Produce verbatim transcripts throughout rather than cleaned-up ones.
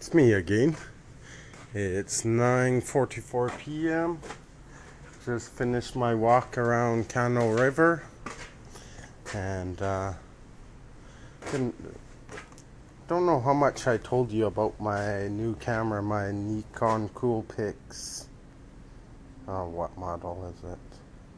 it's me again. It's nine forty-four p m Just finished my walk around Cano River, and uh, didn't, don't know how much I told you about my new camera, my Nikon Coolpix. Oh, what model is it?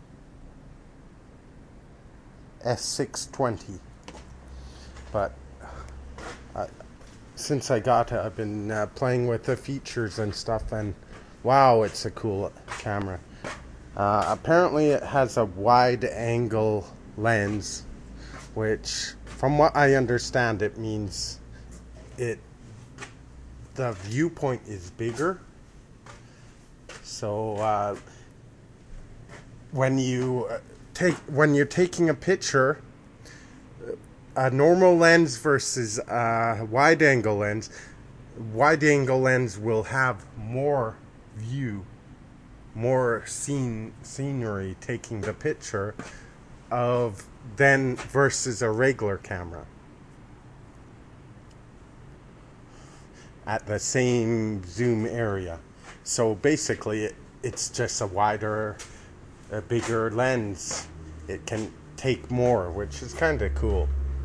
S six twenty. But uh, since I got it, I've been uh, playing with the features and stuff, and wow, it's a cool camera. Uh, apparently it has a wide angle lens, which from what I understand it means it the viewpoint is bigger. So uh, when you uh, take when you're taking a picture, a normal lens versus a wide angle lens, wide angle lens will have more view, more scene scenery taking the picture of than versus a regular camera at the same zoom area. So basically it, it's just a wider, a bigger lens. It can take more, which is kind of cool.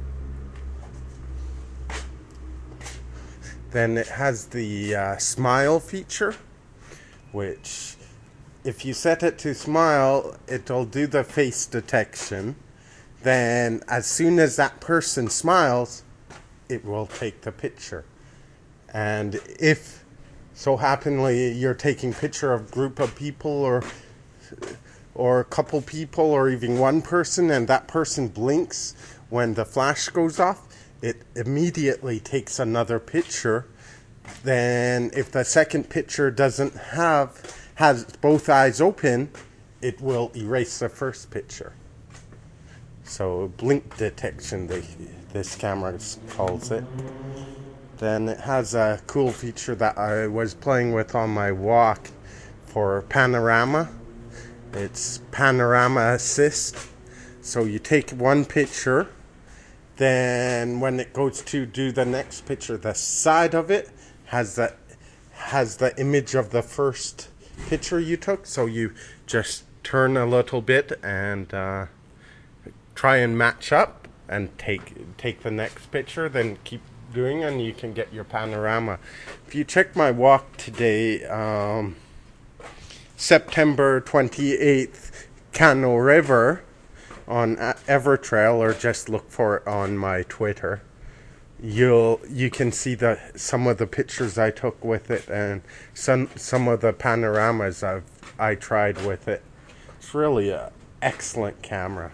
Then it has the uh, smile feature, which if you set it to smile, it'll do the face detection. Then as soon as that person smiles, it will take the picture. And if so happenly you're taking picture of a group of people, or or a couple people, or even one person, and that person blinks when the flash goes off, it immediately takes another picture. Then if the second picture doesn't have has both eyes open, it will erase the first picture. So blink detection, they, this camera calls it. Then it has a cool feature that I was playing with on my walk for panorama. It's panorama assist. So you take one picture, then when it goes to do the next picture, the side of it has the has the image of the first picture you took. So you just turn a little bit and uh, try and match up and take take the next picture, then keep doing, and you can get your panorama. If you check my walk today, um, September twenty-eighth, Cano River, on Evertrail, or just look for it on my Twitter, you'll you can see the some of the pictures I took with it, and some some of the panoramas I've I tried with it. It's really an excellent camera.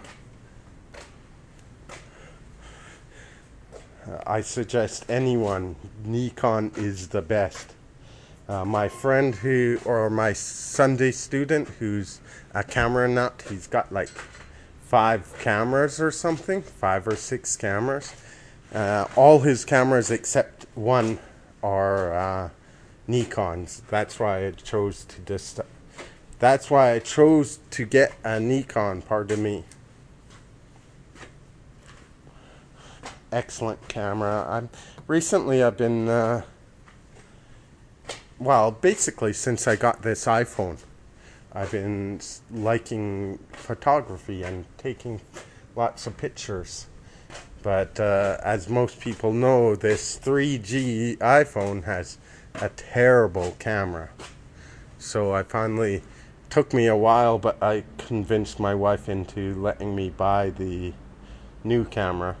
Uh, I suggest anyone, Nikon is the best. Uh, my friend who, or my Sunday student who's a camera nut, he's got like five cameras or something, five or six cameras. Uh, all his cameras except one are uh, Nikons. That's why I chose to dis- That's why I chose to get a Nikon. Pardon me. Excellent camera. I'm recently I've been uh, well, basically since I got this iPhone, I've been liking photography and taking lots of pictures. But uh, as most people know, this three G iPhone has a terrible camera. So I finally, took me a while, but I convinced my wife into letting me buy the new camera.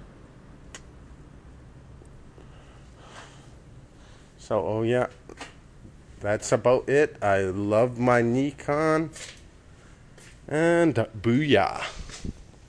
So, oh yeah, that's about it. I love my Nikon, and booyah.